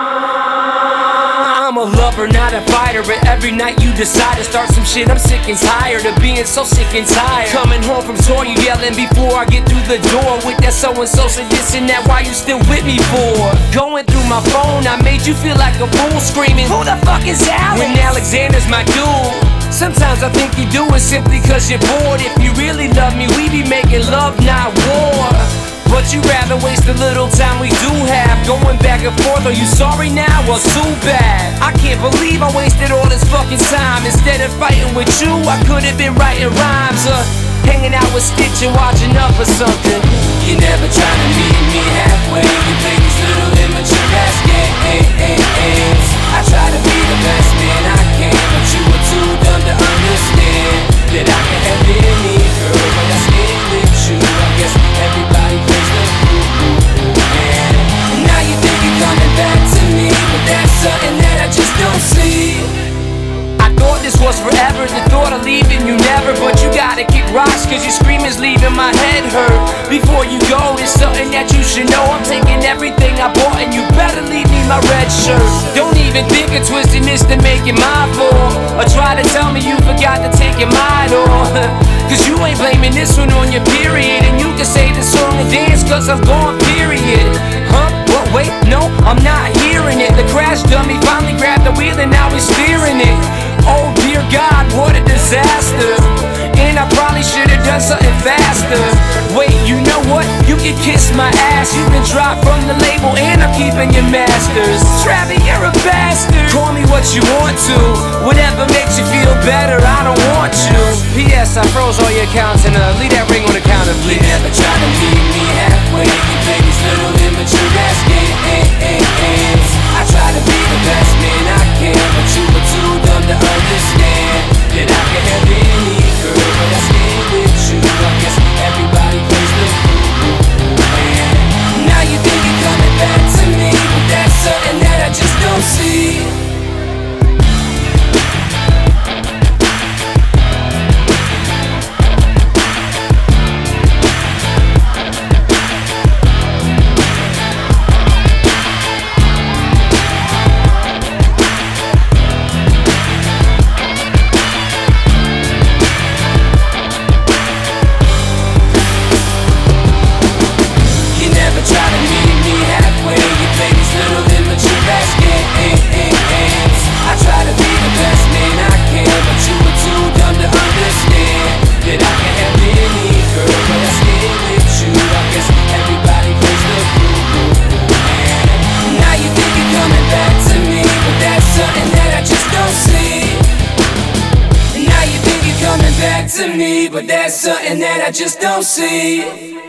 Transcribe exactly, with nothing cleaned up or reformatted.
I'm a lover, not a fighter, but every night you decide to start some shit. I'm sick and tired of being so sick and tired. Coming home from tour, you yelling before I get through the door with that so-and-so said this and that, why you still with me for? Going through my phone, I made you feel like a fool, screaming, who the fuck is Alex? When Alexander's my dude. Sometimes I think you do it simply cause you're bored. If you really love me, we be making love, not war. But you rather waste the little time we do have going back and forth. Are you sorry now? Well, too bad. I can't believe I wasted all this fucking time. Instead of fighting with you, I could have been writing rhymes or hanging out with Stitch and watching up or something. You never try to meet me halfway. You play these little immature ass games. I try to be the best man I can, but you were too dumb to understand that I can have any girl, but I stay with you. I guess everybody plays the fool, man. Now you think you're coming back to me, but that's something that I just don't see. I thought this was forever, the thought of leaving you never. But you gotta kick rocks cause your screaming's leaving my head hurt. Before you go, there's something that you should know. I'm taking everything I bought and you better leave me my red shirt. Don't even think of twisting this to make it my fault, or try to tell me you forgot to take your mind off. Cause you ain't blaming this one on your period, and you can say the song and dance cause I'm gone, period. Huh? Well, wait, no, I'm not hearing it. The crash dummy finally grabbed the wheel and now he's steering it. Oh dear God, what a disaster. And I probably should've done something faster. Wait, you know what? You can kiss my ass. You've been dropped from the label and I'm keeping your masters. Travis, you're a bastard. Call me what you want to, whatever makes you feel better, I don't want you. P S I froze all your accounts and uh, leave that ring on the counter, please. You never try to meet me halfway. You play these little immature ass games. I try to be the best man I can, but you were too dumb to understand that I can have any girl, but I stay with you. I guess everybody plays the fool, man. Now you think you're coming back to me, but that's something that I just don't see. To me, but that's something that I just don't see.